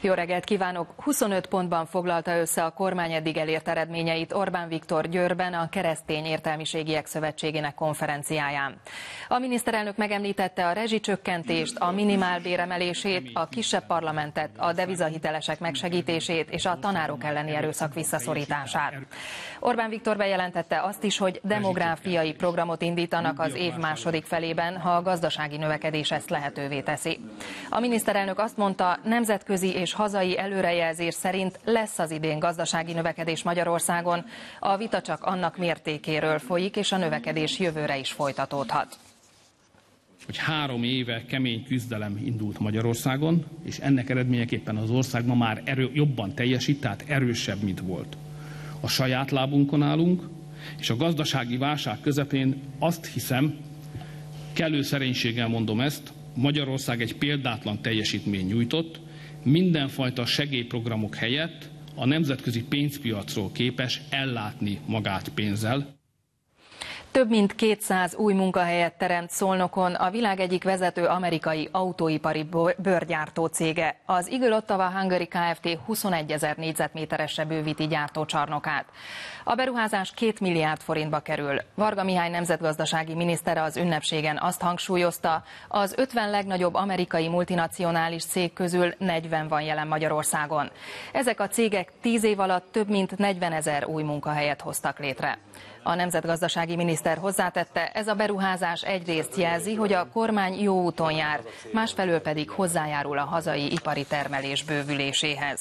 Jó reggelt kívánok! 25 pontban foglalta össze a kormány eddig elért eredményeit Orbán Viktor Győrben a Keresztény Értelmiségiek Szövetségének konferenciáján. A miniszterelnök megemlítette a rezsicsökkentést, a minimálbér emelését, a kisebb parlamentet, a devizahitelesek megsegítését és a tanárok elleni erőszak visszaszorítását. Orbán Viktor bejelentette azt is, hogy demográfiai programot indítanak az év második felében, ha a gazdasági növekedés ezt lehetővé teszi. A miniszterelnök azt mondta, nemzetközi és hazai előrejelzés szerint lesz az idén gazdasági növekedés Magyarországon, a vita csak annak mértékéről folyik, és a növekedés jövőre is folytatódhat. Hogy 3 éve kemény küzdelem indult Magyarországon, és ennek eredményeképpen az ország ma már jobban teljesít, tehát erősebb, mint volt. A saját lábunkon állunk, és a gazdasági válság közepén azt hiszem, kellő szerénységgel mondom ezt, Magyarország egy példátlan teljesítményt nyújtott, mindenfajta segélyprogramok helyett a nemzetközi pénzpiacról képes ellátni magát pénzzel. Több mint 200 új munkahelyet teremt Szolnokon a világ egyik vezető amerikai autóipari bőrgyártó cége. Az Eagle Ottawa Hungary Kft. 21 000 négyzetméteresre bővíti gyártócsarnokát. A beruházás 2 milliárd forintba kerül. Varga Mihály nemzetgazdasági miniszter az ünnepségen azt hangsúlyozta, az 50 legnagyobb amerikai multinacionális cég közül 40 van jelen Magyarországon. Ezek a cégek 10 év alatt több mint 40 000 új munkahelyet hoztak létre. A nemzetgazdasági miniszter hozzátette, ez a beruházás egyrészt jelzi, hogy a kormány jó úton jár, másfelől pedig hozzájárul a hazai ipari termelés bővüléséhez.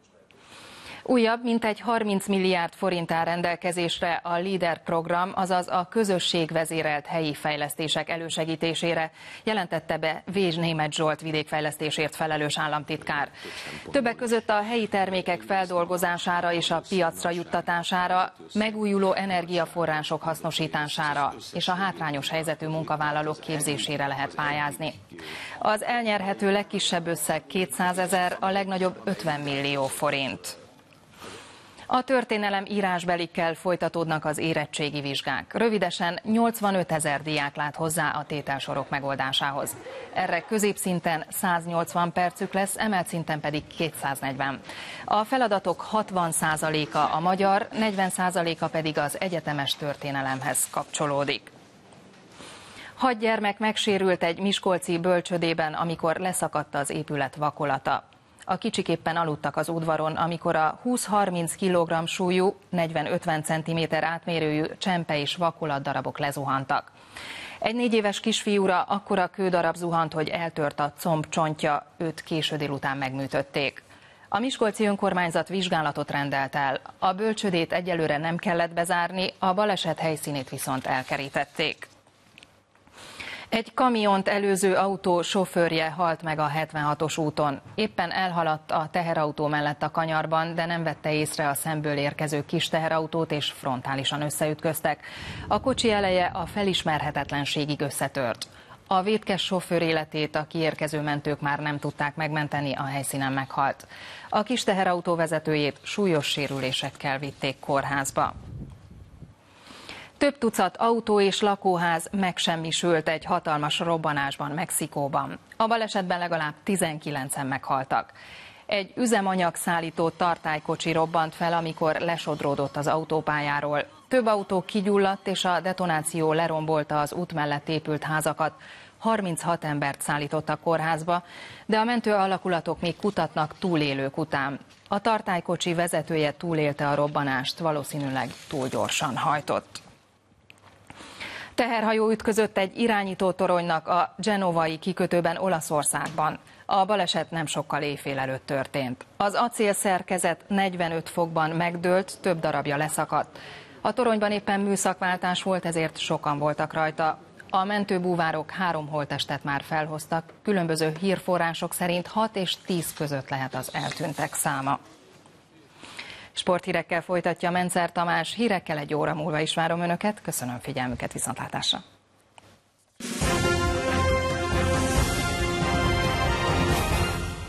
Újabb, mintegy 30 milliárd forint áll rendelkezésre a LEADER program, azaz a közösségvezérelt helyi fejlesztések elősegítésére, jelentette be Vézs Németh Zsolt vidékfejlesztésért felelős államtitkár. Többek között a helyi termékek feldolgozására és a piacra juttatására, megújuló energiaforrások hasznosítására és a hátrányos helyzetű munkavállalók képzésére lehet pályázni. Az elnyerhető legkisebb összeg 200 000, a legnagyobb 50 millió forint. A történelem írásbelikkel folytatódnak az érettségi vizsgák. Rövidesen 85 000 diák lát hozzá a tételsorok megoldásához. Erre középszinten 180 percük lesz, emelt szinten pedig 240. A feladatok 60%-a a magyar, 40%-a pedig az egyetemes történelemhez kapcsolódik. 6 gyermek megsérült egy miskolci bölcsődében, amikor leszakadt az épület vakolata. A kicsik éppen aludtak az udvaron, amikor a 20-30 kg súlyú, 40-50 cm átmérőjű csempe és vakolatdarabok lezuhantak. Egy 4 éves kisfiúra akkora kődarab zuhant, hogy eltört a combcsontja, őt késő délután megműtötték. A miskolci önkormányzat vizsgálatot rendelt el. A bölcsődét egyelőre nem kellett bezárni, a baleset helyszínét viszont elkerítették. Egy kamiont előző autó sofőrje halt meg a 76-os úton. Éppen elhaladt a teherautó mellett a kanyarban, de nem vette észre a szemből érkező kis teherautót, és frontálisan összeütköztek. A kocsi eleje a felismerhetetlenségig összetört. A vétkes sofőr életét a kiérkező mentők már nem tudták megmenteni, a helyszínen meghalt. A kis teherautó vezetőjét súlyos sérülésekkel vitték kórházba. Több tucat autó és lakóház megsemmisült egy hatalmas robbanásban Mexikóban. A balesetben legalább 19-en meghaltak. Egy üzemanyagszállító tartálykocsi robbant fel, amikor lesodródott az autópályáról. Több autó kigyulladt, és a detonáció lerombolta az út mellett épült házakat. 36 embert szállítottak kórházba, de a mentő alakulatok még kutatnak túlélők után. A tartálykocsi vezetője túlélte a robbanást, valószínűleg túl gyorsan hajtott. Teherhajó ütközött egy irányító toronynak a genovai kikötőben Olaszországban. A baleset nem sokkal éjfél előtt történt. Az acélszerkezet 45 fokban megdőlt, több darabja leszakadt. A toronyban éppen műszakváltás volt, ezért sokan voltak rajta. A mentőbúvárok 3 holttestet már felhoztak, különböző hírforrások szerint 6 és 10 között lehet az eltűntek száma. Sporthírekkel folytatja Mencer Tamás, hírekkel 1 óra múlva is várom Önöket, köszönöm figyelmüket, viszontlátásra!